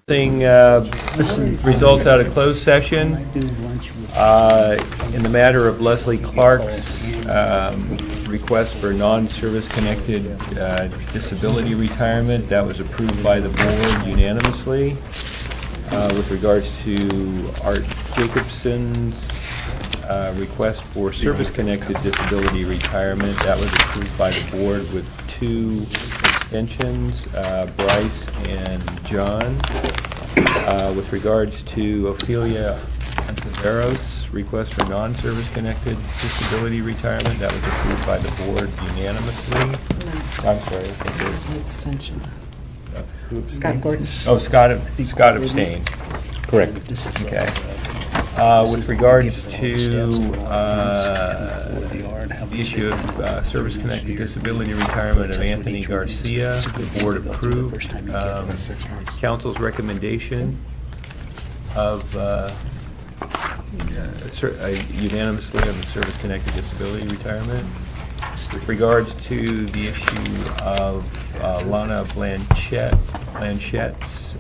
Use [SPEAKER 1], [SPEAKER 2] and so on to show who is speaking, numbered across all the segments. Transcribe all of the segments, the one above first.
[SPEAKER 1] Results out of closed session in the matter of Leslie Clark's request for non-service connected disability retirement. That was approved by the board unanimously. With regards to Art Jacobson's request for service-connected disability retirement, that was approved by the board with 2 extensions, Bryce and John. With regards to Ophelia Antiveros' request for non-service connected disability retirement, that was approved by the board unanimously.
[SPEAKER 2] No.
[SPEAKER 1] I'm sorry.
[SPEAKER 2] Abstention. Scott Gordon.
[SPEAKER 1] Oh, Scott abstained. Correct. Okay. With regards to the issue of service-connected disability retirement of Anthony Garcia, the board approved council's recommendation of unanimously of the service-connected disability retirement. With regards to the issue of Lana Blanchett's,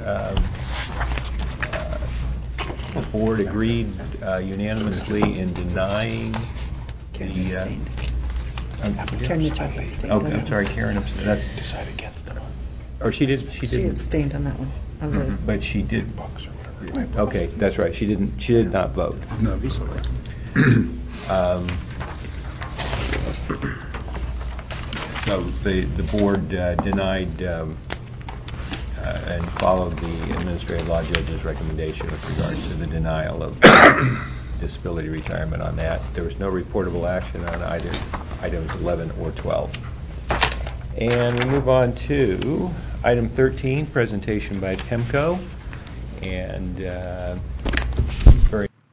[SPEAKER 1] the board agreed unanimously in denying
[SPEAKER 2] Karen
[SPEAKER 1] the.
[SPEAKER 2] abstained. Karen Mitchell abstained.
[SPEAKER 1] Okay, I'm sorry, Karen abstained. That's
[SPEAKER 3] Decided against it.
[SPEAKER 1] or she did. She
[SPEAKER 2] She
[SPEAKER 1] didn't.
[SPEAKER 2] abstained on that one. On the-
[SPEAKER 1] But she did. Okay, that's right. She didn't. She did not vote.
[SPEAKER 3] No,
[SPEAKER 1] So the board denied and followed the administrative law judge's recommendation with regards to the denial of disability retirement on that. There was no reportable action on either items 11 or 12. And we move on to item 13, presentation by PEMCO. And